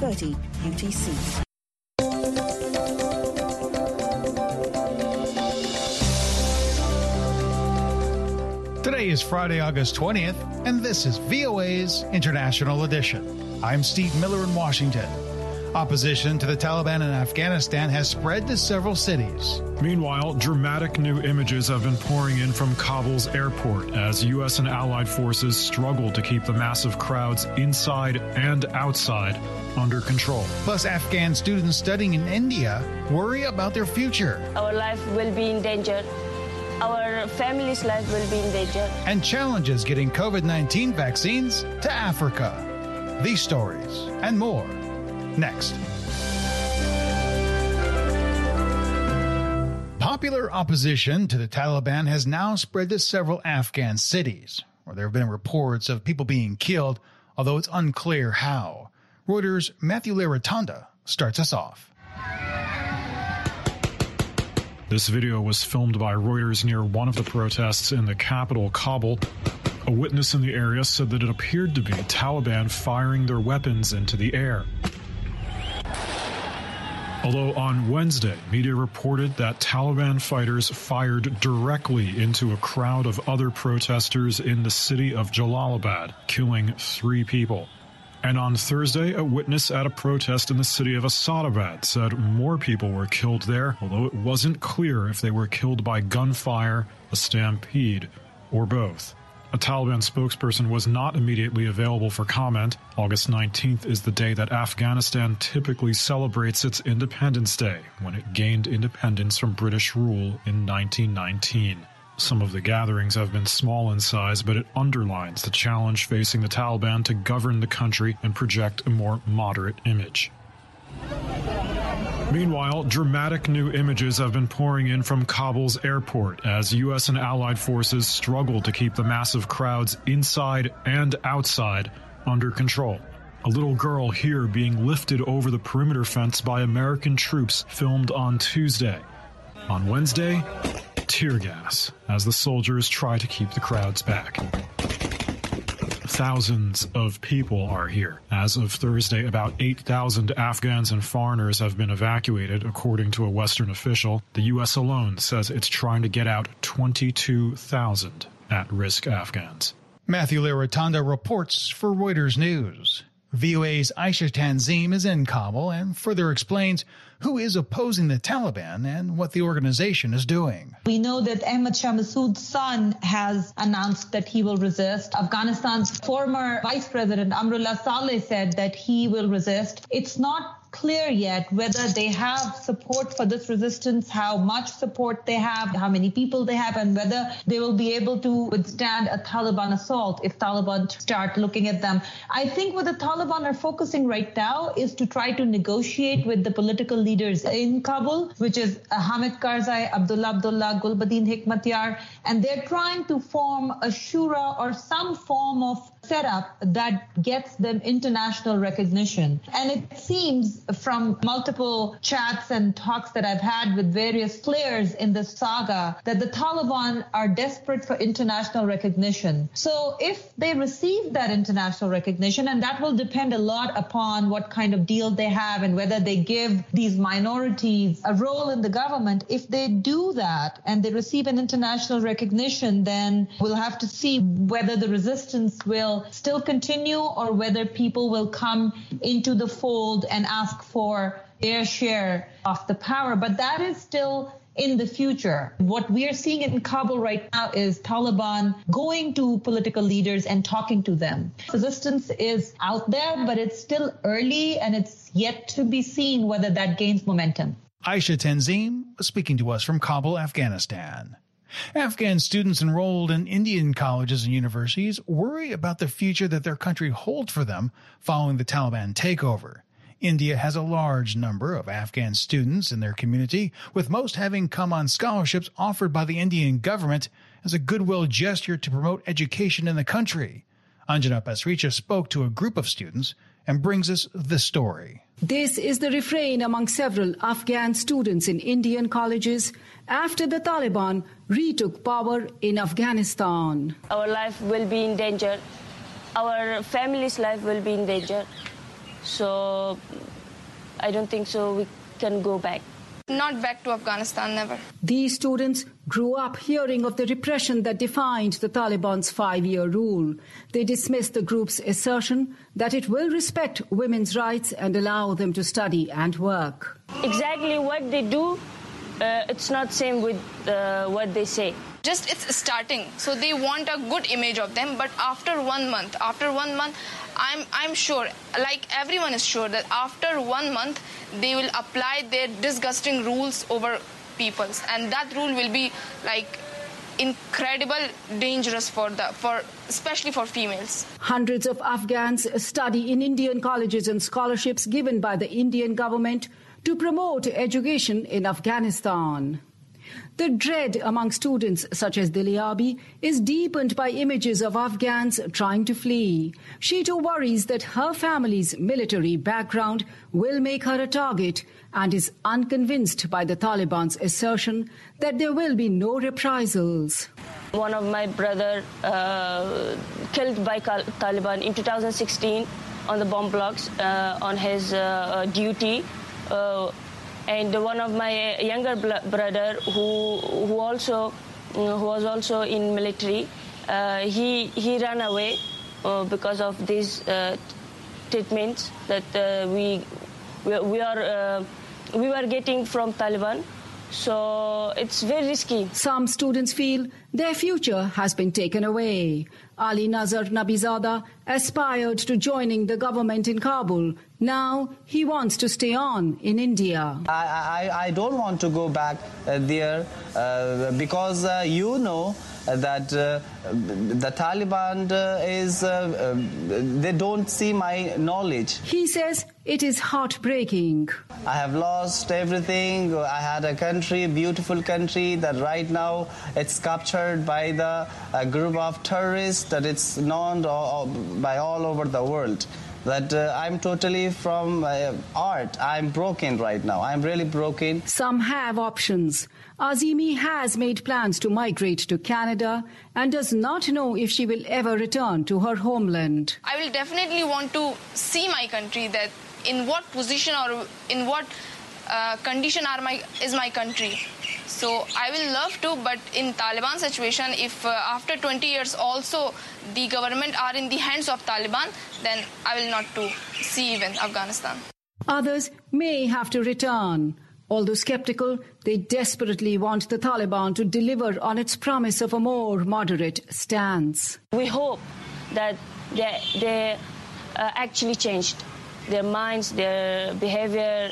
12:30 UTC. Today is Friday, August 20th, and this is VOA's International Edition. I'm Steve Miller in Washington. Opposition to the Taliban in Afghanistan has spread to several cities. Meanwhile, dramatic new images have been pouring in from Kabul's airport as U.S. and allied forces struggle to keep the massive crowds inside and outside under control. Plus, Afghan students studying in India worry about their future. Our life will be in danger. Our family's life will be in danger. And challenges getting COVID-19 vaccines to Africa. These stories and more next. Popular opposition to the Taliban has now spread to several Afghan cities, where there have been reports of people being killed, although it's unclear how. Reuters' Matthew Laratanda starts us off. This video was filmed by Reuters near one of the protests in the capital, Kabul. A witness in the area said that it appeared to be Taliban firing their weapons into the air. Although on Wednesday, media reported that Taliban fighters fired directly into a crowd of other protesters in the city of Jalalabad, killing 3 people. And on Thursday, a witness at a protest in the city of Asadabad said more people were killed there, although it wasn't clear if they were killed by gunfire, a stampede, or both. A Taliban spokesperson was not immediately available for comment. August 19th is the day that Afghanistan typically celebrates its Independence Day, when it gained independence from British rule in 1919. Some of the gatherings have been small in size, but it underlines the challenge facing the Taliban to govern the country and project a more moderate image. Meanwhile, dramatic new images have been pouring in from Kabul's airport as U.S. and allied forces struggle to keep the massive crowds inside and outside under control. A little girl here being lifted over the perimeter fence by American troops filmed on Tuesday. On Wednesday, tear gas as the soldiers try to keep the crowds back. Thousands of people are here. As of Thursday, about 8,000 Afghans and foreigners have been evacuated, according to a Western official. The U.S. alone says it's trying to get out 22,000 at-risk Afghans. Matthew Laratanda reports for Reuters News. VOA's Aisha Tanzim is in Kabul and further explains who is opposing the Taliban and what the organization is doing. We know that Ahmad Shah Massoud's son has announced that he will resist. Afghanistan's former Vice President Amrullah Saleh said that he will resist. It's not clear yet whether they have support for this resistance, how much support they have, how many people they have, and whether they will be able to withstand a Taliban assault if Taliban start looking at them. I think what the Taliban are focusing right now is to try to negotiate with the political leaders in Kabul, which is Hamid Karzai, Abdullah, Gulbuddin Hekmatyar, and they're trying to form a shura or some form of setup that gets them international recognition. And it seems from multiple chats and talks that I've had with various players in this saga that the Taliban are desperate for international recognition. So if they receive that international recognition, and that will depend a lot upon what kind of deal they have and whether they give these minorities a role in the government, if they do that and they receive an international recognition, then we'll have to see whether the resistance will still continue or whether people will come into the fold and ask for their share of the power. But that is still in the future. What we are seeing in Kabul right now is Taliban going to political leaders and talking to them. Resistance is out there, but it's still early and it's yet to be seen whether that gains momentum. Aisha Tanzim speaking to us from Kabul, Afghanistan. Afghan students enrolled in Indian colleges and universities worry about the future that their country holds for them following the Taliban takeover. India has a large number of Afghan students in their community, with most having come on scholarships offered by the Indian government as a goodwill gesture to promote education in the country. Anjana Pasricha spoke to a group of students and brings us this story. This is the refrain among several Afghan students in Indian colleges after the Taliban retook power in Afghanistan. Our life will be in danger. Our family's life will be in danger. So I don't think so we can go back. Not back to Afghanistan, never. These students grew up hearing of the repression that defined the Taliban's 5-year rule. They dismissed the group's assertion that it will respect women's rights and allow them to study and work. Exactly what they do, it's not same with what they say. Just it's starting, so they want a good image of them, but after 1 month, I'm sure, like everyone is sure, that after 1 month they will apply their disgusting rules over peoples, and that rule will be like incredible dangerous for especially for females. Hundreds of Afghans study in Indian colleges and scholarships given by the Indian government to promote education in Afghanistan. The dread among students such as Diliabi is deepened by images of Afghans trying to flee. She too worries that her family's military background will make her a target and is unconvinced by the Taliban's assertion that there will be no reprisals. One of my brother killed by Taliban in 2016 on the bomb blocks on his duty. And one of my younger brother, who was also in military, he ran away because of these treatments that we were getting from Taliban. So it's very risky. Some students feel their future has been taken away. Ali Nazar Nabizada aspired to joining the government in Kabul. Now he wants to stay on in India. I don't want to go back there because that the Taliban they don't see my knowledge. He says it is heartbreaking. I have lost everything. I had a country, beautiful country, that right now it's captured by the group of terrorists that it's known by all over the world. That I'm totally from art. I'm broken right now. I'm really broken. Some have options. Azimi has made plans to migrate to Canada and does not know if she will ever return to her homeland. I will definitely want to see my country, that in what position or in what condition is my country. So I will love to, but in Taliban situation, if after 20 years also the government are in the hands of Taliban, then I will not to see even Afghanistan. Others may have to return. Although skeptical, they desperately want the Taliban to deliver on its promise of a more moderate stance. We hope that they actually changed their minds, their behavior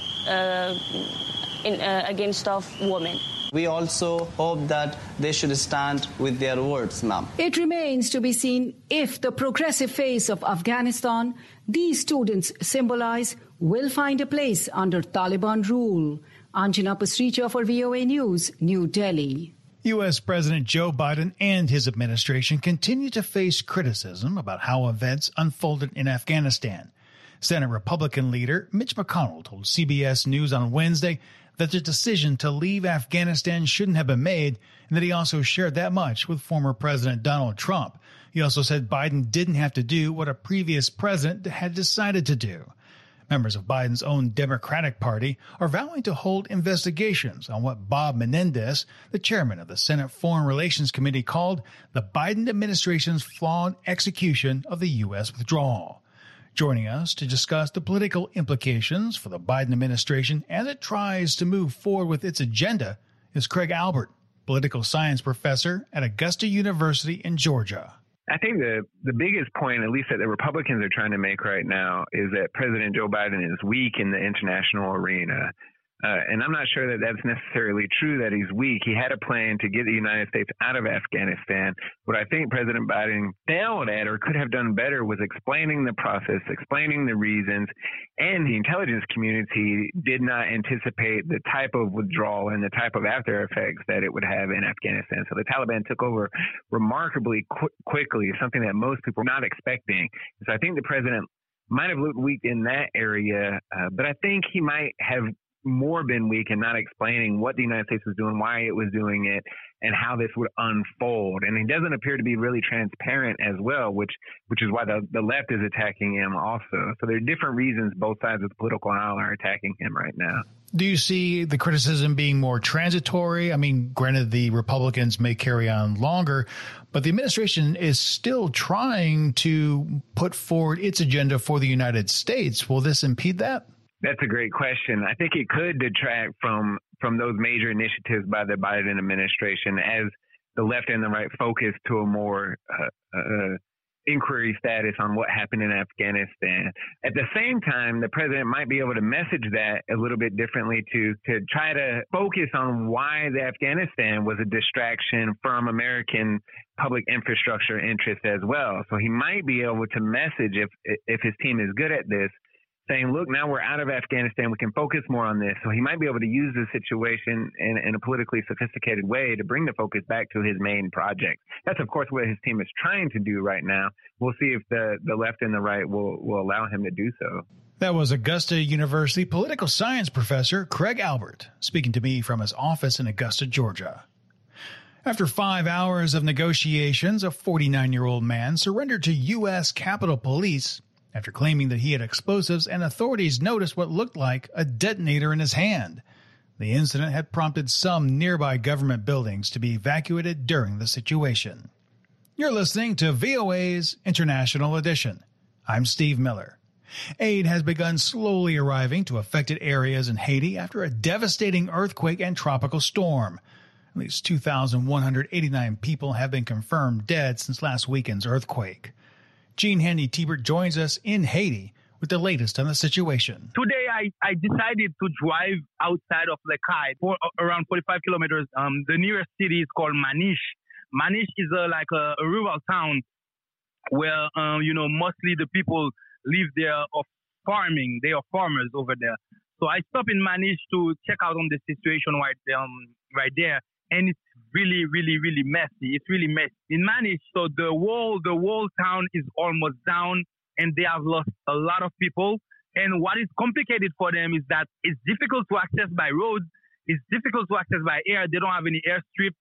against of women. We also hope that they should stand with their words, ma'am. It remains to be seen if the progressive face of Afghanistan these students symbolize will find a place under Taliban rule. Anjana Pasricha for VOA News, New Delhi. U.S. President Joe Biden and his administration continue to face criticism about how events unfolded in Afghanistan. Senate Republican leader Mitch McConnell told CBS News on Wednesday that the decision to leave Afghanistan shouldn't have been made, and that he also shared that much with former President Donald Trump. He also said Biden didn't have to do what a previous president had decided to do. Members of Biden's own Democratic Party are vowing to hold investigations on what Bob Menendez, the chairman of the Senate Foreign Relations Committee, called the Biden administration's flawed execution of the U.S. withdrawal. Joining us to discuss the political implications for the Biden administration as it tries to move forward with its agenda is Craig Albert, political science professor at Augusta University in Georgia. I think the biggest point, at least that the Republicans are trying to make right now, is that President Joe Biden is weak in the international arena. And I'm not sure that that's necessarily true, that he's weak. He had a plan to get the United States out of Afghanistan. What I think President Biden failed at, or could have done better, was explaining the process, explaining the reasons, and the intelligence community did not anticipate the type of withdrawal and the type of after effects that it would have in Afghanistan. So the Taliban took over remarkably quickly, something that most people were not expecting. So I think the president might have looked weak in that area, but I think he might have more been weak and not explaining what the United States was doing, why it was doing it, and how this would unfold. And he doesn't appear to be really transparent as well, which is why the left is attacking him also. So there are different reasons both sides of the political aisle are attacking him right now. Do you see the criticism being more transitory? I mean, granted, the Republicans may carry on longer, but the administration is still trying to put forward its agenda for the United States. Will this impede that? That's a great question. I think it could detract from those major initiatives by the Biden administration as the left and the right focus to a more inquiry status on what happened in Afghanistan. At the same time, the president might be able to message that a little bit differently to try to focus on why the Afghanistan was a distraction from American public infrastructure interests as well. So he might be able to message, if his team is good at this, saying, look, now we're out of Afghanistan, we can focus more on this. So he might be able to use the situation in a politically sophisticated way to bring the focus back to his main project. That's, of course, what his team is trying to do right now. We'll see if the left and the right will allow him to do so. That was Augusta University political science professor Craig Albert speaking to me from his office in Augusta, Georgia. After 5 hours of negotiations, a 49-year-old man surrendered to U.S. Capitol Police after claiming that he had explosives, and authorities noticed what looked like a detonator in his hand. The incident had prompted some nearby government buildings to be evacuated during the situation. You're listening to VOA's International Edition. I'm Steve Miller. Aid has begun slowly arriving to affected areas in Haiti after a devastating earthquake and tropical storm. At least 2,189 people have been confirmed dead since last weekend's earthquake. Gene Handy Tibert joins us in Haiti with the latest on the situation. Today, I decided to drive outside of Les Cayes for around 45 kilometers. The nearest city is called Maniche. Maniche is like a rural town where, mostly the people live there of farming. They are farmers over there. So I stopped in Maniche to check out on the situation right there. And it's really, really, really messy. It's really messy. In Maniche, so the whole town is almost down, and they have lost a lot of people. And what is complicated for them is that it's difficult to access by road. It's difficult to access by air. They don't have any airstrip,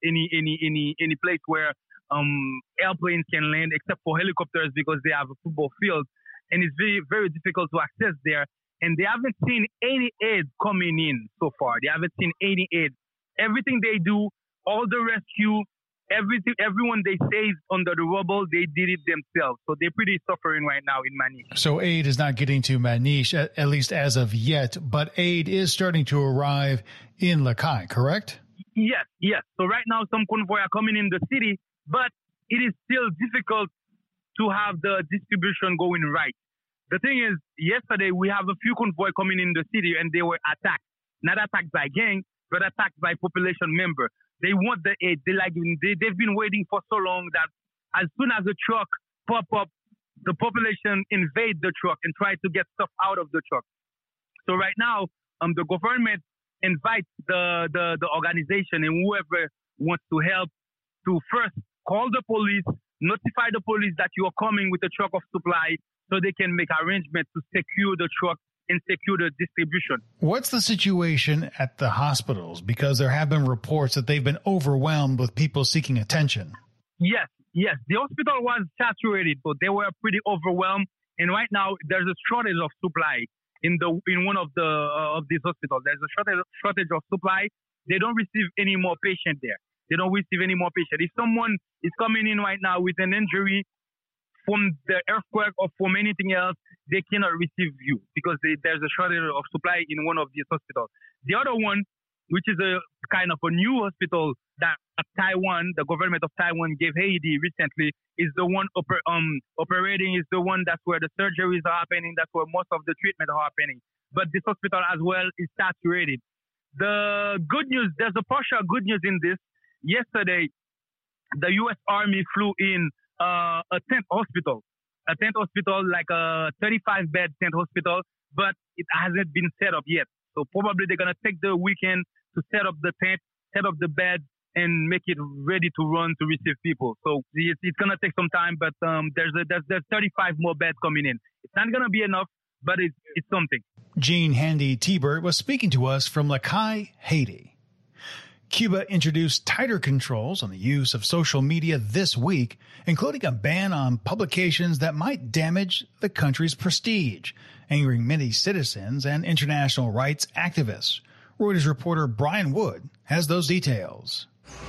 any place where airplanes can land, except for helicopters because they have a football field. And it's very, very difficult to access there. And they haven't seen any aid coming in so far. They haven't seen any aid. Everything they do, all the rescue, everyone they saved under the rubble, they did it themselves. So they're pretty suffering right now in Maniche. So aid is not getting to Maniche, at least as of yet, but aid is starting to arrive in Les Cayes, correct? Yes. So right now some convoy are coming in the city, but it is still difficult to have the distribution going right. The thing is, yesterday we have a few convoy coming in the city and they were attacked. Not attacked by gang, but attacked by population member. They want the aid. They've been waiting for so long that as soon as the truck pop up, the population invade the truck and try to get stuff out of the truck. So right now, the government invites the organization and whoever wants to help to first call the police, notify the police that you are coming with a truck of supply so they can make arrangements to secure the truck and secure the distribution. What's the situation at the hospitals? Because there have been reports that they've been overwhelmed with people seeking attention. Yes. The hospital was saturated, so they were pretty overwhelmed. And right now, there's a shortage of supply in one of these hospitals. There's a shortage of supply. They don't receive any more patients there. They don't receive any more patients. If someone is coming in right now with an injury from the earthquake or from anything else, they cannot receive you because there's a shortage of supply in one of these hospitals. The other one, which is a kind of a new hospital that Taiwan, the government of Taiwan gave Haiti recently, is the one operating, is the one that's where the surgeries are happening, that's where most of the treatment are happening. But this hospital as well is saturated. The good news, there's a partial good news in this. Yesterday, the U.S. Army flew in a tent hospital, like a 35-bed tent hospital, but it hasn't been set up yet. So probably they're going to take the weekend to set up the tent, set up the bed, and make it ready to run to receive people. So it's going to take some time, but there's 35 more beds coming in. It's not going to be enough, but it's something. Gene Handy Tibert was speaking to us from Lakai, Haiti. Cuba introduced tighter controls on the use of social media this week, including a ban on publications that might damage the country's prestige, angering many citizens and international rights activists. Reuters reporter Brian Wood has those details.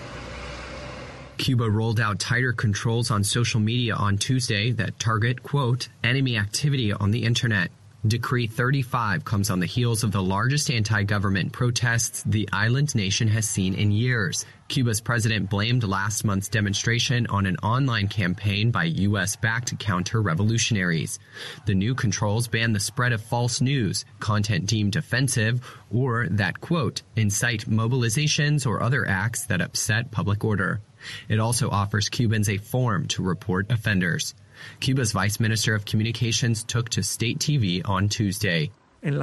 Cuba rolled out tighter controls on social media on Tuesday that target, quote, enemy activity on the internet. Decree 35 comes on the heels of the largest anti-government protests the island nation has seen in years. Cuba's president blamed last month's demonstration on an online campaign by U.S.-backed counter-revolutionaries. The new controls ban the spread of false news, content deemed offensive, or that, quote, incite mobilizations or other acts that upset public order. It also offers Cubans a form to report offenders. Cuba's Vice Minister of Communications took to state TV on Tuesday.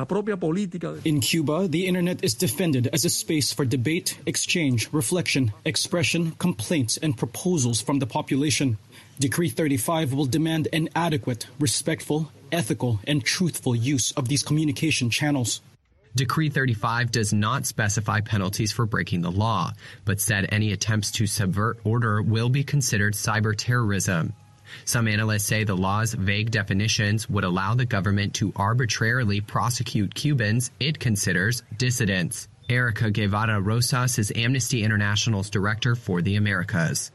In Cuba, the internet is defended as a space for debate, exchange, reflection, expression, complaints, and proposals from the population. Decree 35 will demand an adequate, respectful, ethical, and truthful use of these communication channels. Decree 35 does not specify penalties for breaking the law, but said any attempts to subvert order will be considered cyber terrorism. Some analysts say the law's vague definitions would allow the government to arbitrarily prosecute Cubans it considers dissidents. Erica Guevara Rosas is Amnesty International's director for the Americas.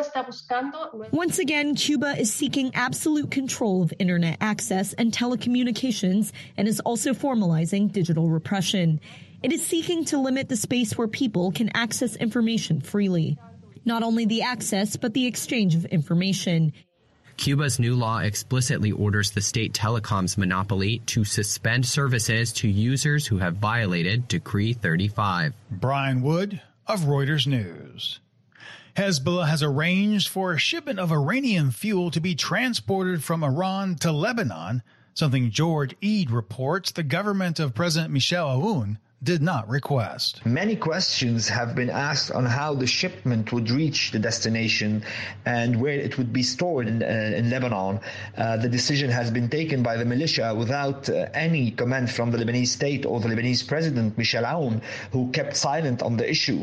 Once again, Cuba is seeking absolute control of internet access and telecommunications and is also formalizing digital repression. It is seeking to limit the space where people can access information freely. Not only the access, but the exchange of information. Cuba's new law explicitly orders the state telecom's monopoly to suspend services to users who have violated Decree 35. Brian Wood of Reuters News. Hezbollah has arranged for a shipment of Iranian fuel to be transported from Iran to Lebanon, something George Eid reports the government of President Michel Aoun did not request. Many questions have been asked on how the shipment would reach the destination and where it would be stored in Lebanon. The decision has been taken by the militia without any comment from the Lebanese state or the Lebanese president, Michel Aoun, who kept silent on the issue.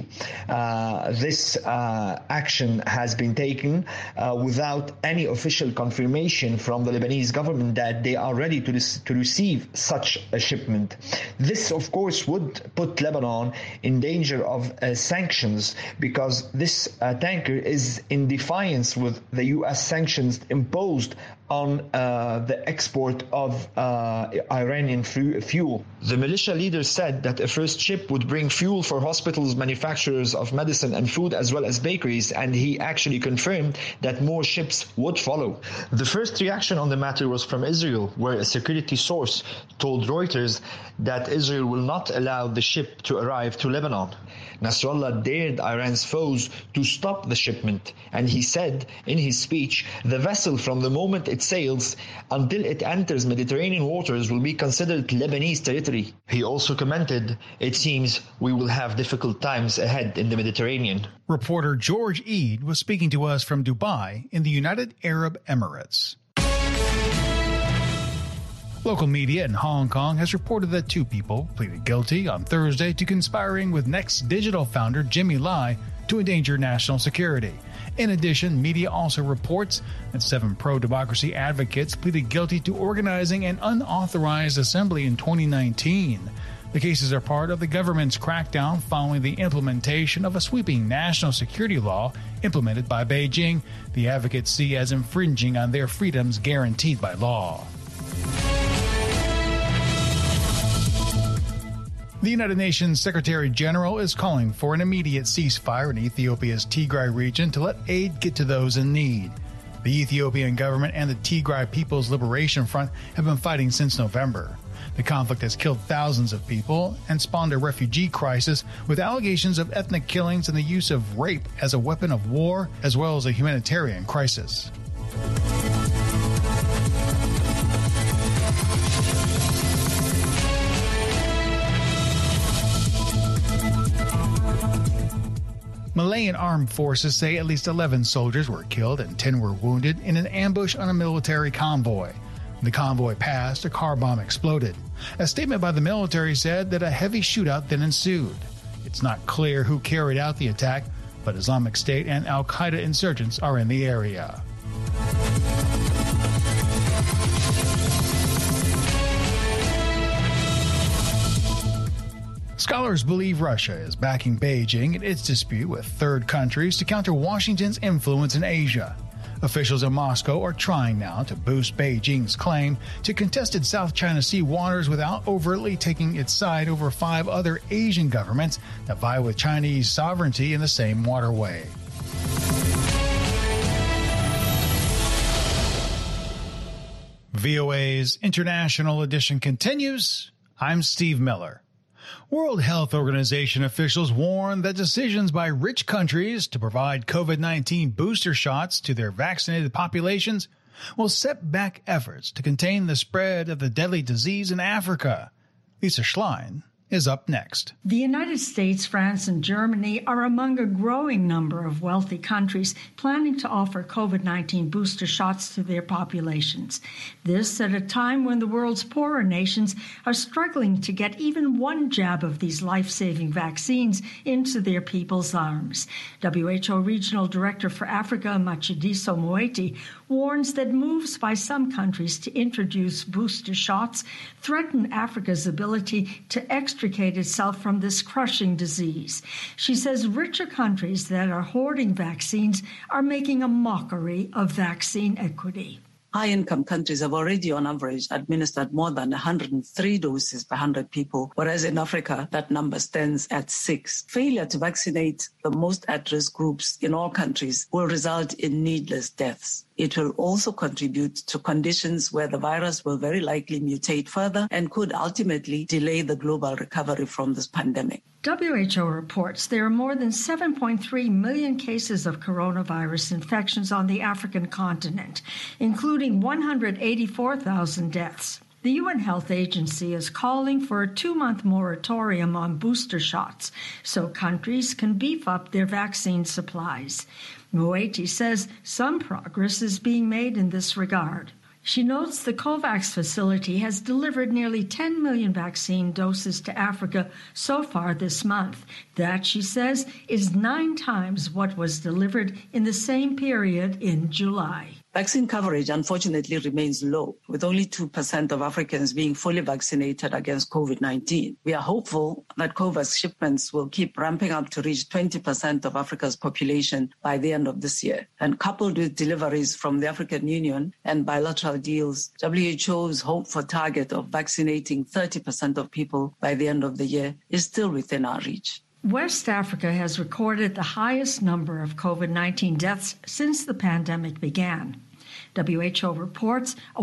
This action has been taken without any official confirmation from the Lebanese government that they are ready to receive such a shipment. This, of course, would put Lebanon in danger of sanctions because this tanker is in defiance with the U.S. sanctions imposed on the export of Iranian fuel. The militia leader said that a first ship would bring fuel for hospitals, manufacturers of medicine and food, as well as bakeries, and he actually confirmed that more ships would follow. The first reaction on the matter was from Israel, where a security source told Reuters that Israel will not allow the ship to arrive to Lebanon. Nasrallah dared Iran's foes to stop the shipment, and he said in his speech, the vessel from the moment it sails until it enters Mediterranean waters will be considered Lebanese territory. He also commented, it seems we will have difficult times ahead in the Mediterranean. Reporter George Eid was speaking to us from Dubai in the United Arab Emirates. Local media in Hong Kong has reported that 2 people pleaded guilty on Thursday to conspiring with Next Digital founder Jimmy Lai to endanger national security. In addition, media also reports that 7 pro-democracy advocates pleaded guilty to organizing an unauthorized assembly in 2019. The cases are part of the government's crackdown following the implementation of a sweeping national security law implemented by Beijing the advocates see as infringing on their freedoms guaranteed by law. The United Nations Secretary General is calling for an immediate ceasefire in Ethiopia's Tigray region to let aid get to those in need. The Ethiopian government and the Tigray People's Liberation Front have been fighting since November. The conflict has killed thousands of people and spawned a refugee crisis with allegations of ethnic killings and the use of rape as a weapon of war, as well as a humanitarian crisis. Malayan armed forces say at least 11 soldiers were killed and 10 were wounded in an ambush on a military convoy. The convoy passed, a car bomb exploded. A statement by the military said that a heavy shootout then ensued. It's not clear who carried out the attack, but Islamic State and al-Qaeda insurgents are in the area. Scholars believe Russia is backing Beijing in its dispute with third countries to counter Washington's influence in Asia. Officials in Moscow are trying now to boost Beijing's claim to contested South China Sea waters without overtly taking its side over 5 other Asian governments that vie with Chinese sovereignty in the same waterway. VOA's International Edition continues. I'm Steve Miller. World Health Organization officials warn that decisions by rich countries to provide COVID-19 booster shots to their vaccinated populations will set back efforts to contain the spread of the deadly disease in Africa. Lisa Schlein is up next. The United States, France, and Germany are among a growing number of wealthy countries planning to offer COVID-19 booster shots to their populations. This at a time when the world's poorer nations are struggling to get even one jab of these life-saving vaccines into their people's arms. WHO Regional Director for Africa, Matshidiso Moeti, warns that moves by some countries to introduce booster shots threaten Africa's ability to extricate itself from this crushing disease. She says richer countries that are hoarding vaccines are making a mockery of vaccine equity. High-income countries have already, on average, administered more than 103 doses per 100 people, whereas in Africa, that number stands at 6. Failure to vaccinate the most at-risk groups in all countries will result in needless deaths. It will also contribute to conditions where the virus will very likely mutate further and could ultimately delay the global recovery from this pandemic. WHO reports there are more than 7.3 million cases of coronavirus infections on the African continent, including 184,000 deaths. The UN Health Agency is calling for a 2-month moratorium on booster shots so countries can beef up their vaccine supplies. Moeti says some progress is being made in this regard. She notes the COVAX facility has delivered nearly 10 million vaccine doses to Africa so far this month. That, she says, is 9 times what was delivered in the same period in July. Vaccine coverage, unfortunately, remains low, with only 2% of Africans being fully vaccinated against COVID-19. We are hopeful that COVAX shipments will keep ramping up to reach 20% of Africa's population by the end of this year. And coupled with deliveries from the African Union and bilateral deals, WHO's hope for target of vaccinating 30% of people by the end of the year is still within our reach. West Africa has recorded the highest number of COVID-19 deaths since the pandemic began. WHO reports a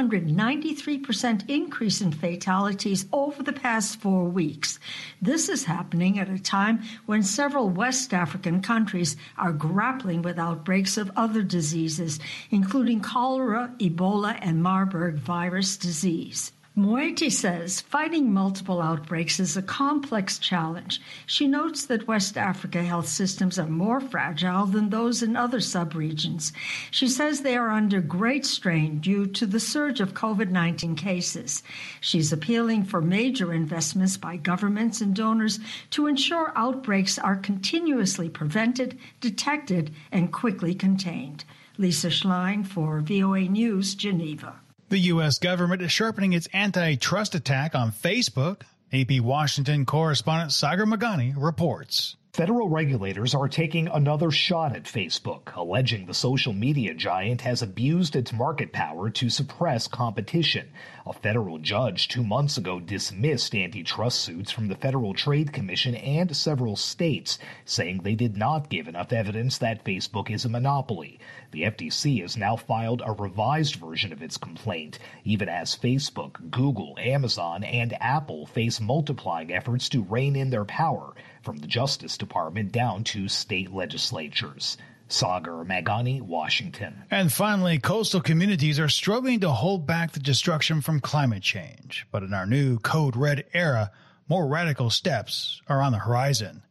193% increase in fatalities over the past 4 weeks. This is happening at a time when several West African countries are grappling with outbreaks of other diseases, including cholera, Ebola, and Marburg virus disease. Moeti says fighting multiple outbreaks is a complex challenge. She notes that West Africa health systems are more fragile than those in other subregions. She says they are under great strain due to the surge of COVID-19 cases. She's appealing for major investments by governments and donors to ensure outbreaks are continuously prevented, detected, and quickly contained. Lisa Schlein for VOA News, Geneva. The U.S. government is sharpening its antitrust attack on Facebook. AP Washington correspondent Sagar Meghani reports. Federal regulators are taking another shot at Facebook, alleging the social media giant has abused its market power to suppress competition. A federal judge 2 months ago dismissed antitrust suits from the Federal Trade Commission and several states, saying they did not give enough evidence that Facebook is a monopoly. The FTC has now filed a revised version of its complaint, even as Facebook, Google, Amazon, and Apple face multiplying efforts to rein in their power, from the Justice Department down to state legislatures. Sagar Meghani, Washington. And finally, coastal communities are struggling to hold back the destruction from climate change. But in our new Code Red era, more radical steps are on the horizon.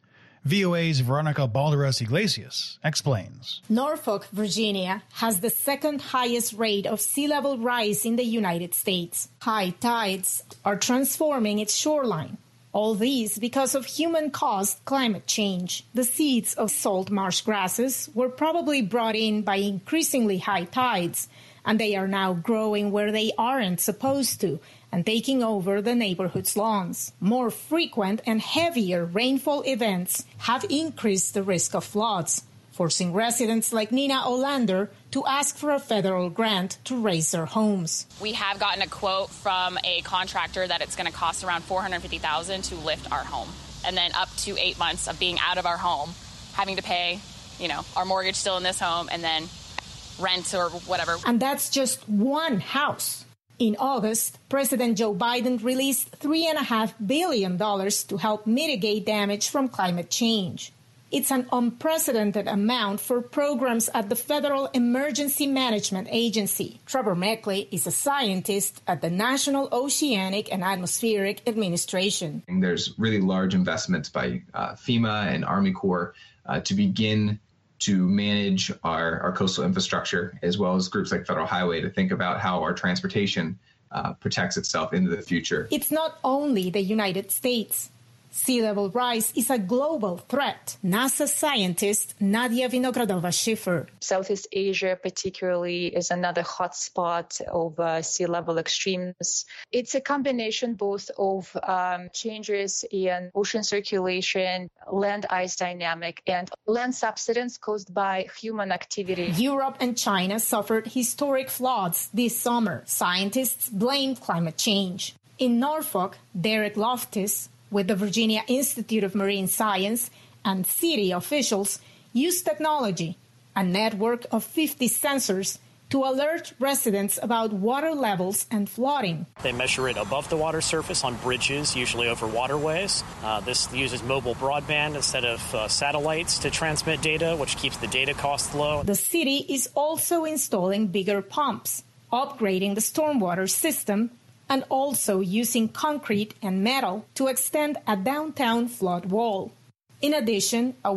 VOA's Veronica Balderas Iglesias explains. Norfolk, Virginia, has the second highest rate of sea level rise in the United States. High tides are transforming its shoreline. All these because of human-caused climate change. The seeds of salt marsh grasses were probably brought in by increasingly high tides, and they are now growing where they aren't supposed to and taking over the neighborhood's lawns. More frequent and heavier rainfall events have increased the risk of floods, forcing residents like Nina Olander to ask for a federal grant to raise their homes. We have gotten a quote from a contractor that it's going to cost around $450,000 to lift our home, and then up to 8 months of being out of our home, having to pay, our mortgage still in this home, and then rent or whatever. And that's just one house. In August, President Joe Biden released $3.5 billion to help mitigate damage from climate change. It's an unprecedented amount for programs at the Federal Emergency Management Agency. Trevor Meckley is a scientist at the National Oceanic and Atmospheric Administration. There's really large investments by FEMA and Army Corps to begin to manage our coastal infrastructure, as well as groups like Federal Highway to think about how our transportation protects itself into the future. It's not only the United States. Sea level rise is a global threat. NASA scientist Nadia Vinogradova-Schiffer. Southeast Asia particularly is another hotspot of sea level extremes. It's a combination both of changes in ocean circulation, land ice dynamic, and land subsidence caused by human activity. Europe and China suffered historic floods this summer. Scientists blamed climate change. In Norfolk, Derek Loftus, with the Virginia Institute of Marine Science, and city officials use technology, a network of 50 sensors, to alert residents about water levels and flooding. They measure it above the water surface on bridges, usually over waterways. This uses mobile broadband instead of satellites to transmit data, which keeps the data costs low. The city is also installing bigger pumps, upgrading the stormwater system, and also using concrete and metal to extend a downtown flood wall. In addition, a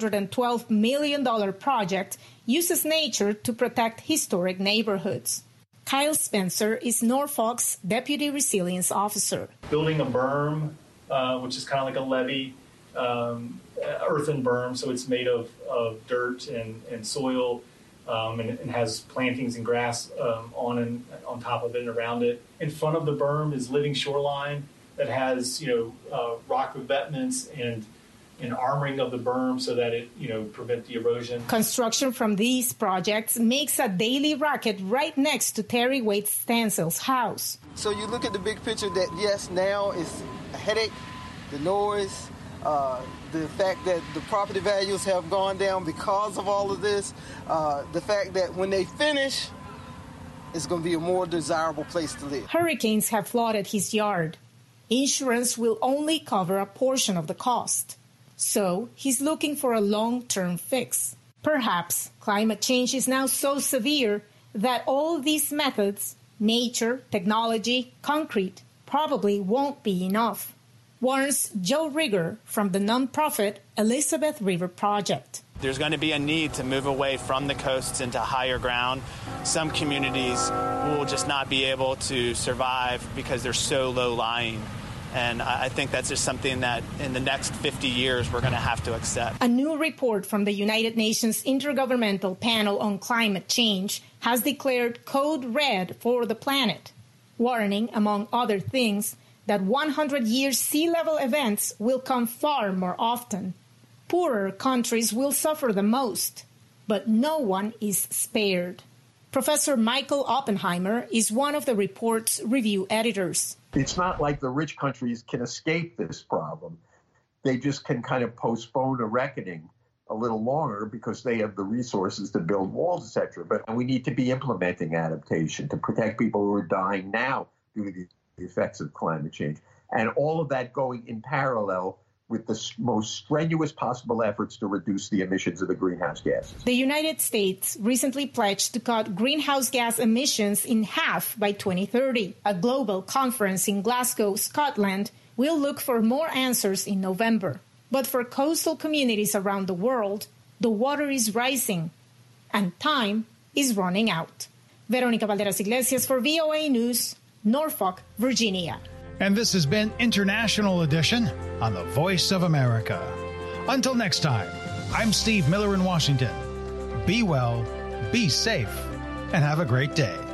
$112 million project uses nature to protect historic neighborhoods. Kyle Spencer is Norfolk's Deputy Resilience Officer. Building a berm, which is kind of like a levee, earthen berm, so it's made of dirt and soil, and has plantings and grass on top of it and around it. In front of the berm is living shoreline that has rock revetments and armoring of the berm so that it prevent the erosion. Construction from these projects makes a daily racket right next to Terry Wade Stansel's house. So you look at the big picture that yes, now is a headache, the noise, the fact that the property values have gone down because of all of this, the fact that when they finish, it's going to be a more desirable place to live. Hurricanes have flooded his yard. Insurance will only cover a portion of the cost. So he's looking for a long-term fix. Perhaps climate change is now so severe that all these methods, nature, technology, concrete, probably won't be enough, warns Joe Rigger from the nonprofit Elizabeth River Project. There's going to be a need to move away from the coasts into higher ground. Some communities will just not be able to survive because they're so low-lying. And I think that's just something that in the next 50 years we're going to have to accept. A new report from the United Nations Intergovernmental Panel on Climate Change has declared code red for the planet, warning, among other things, that 100-year sea level events will come far more often. Poorer countries will suffer the most, but no one is spared. Professor Michael Oppenheimer is one of the report's review editors. It's not like the rich countries can escape this problem. They just can kind of postpone a reckoning a little longer because they have the resources to build walls, etc. But we need to be implementing adaptation to protect people who are dying now due to the effects of climate change. And all of that going in parallel with the most strenuous possible efforts to reduce the emissions of the greenhouse gases. The United States recently pledged to cut greenhouse gas emissions in half by 2030. A global conference in Glasgow, Scotland, will look for more answers in November. But for coastal communities around the world, the water is rising and time is running out. Veronica Valderas Iglesias for VOA News, Norfolk, Virginia. And this has been International Edition on the Voice of America. Until next time, I'm Steve Miller in Washington. Be well, be safe, and have a great day.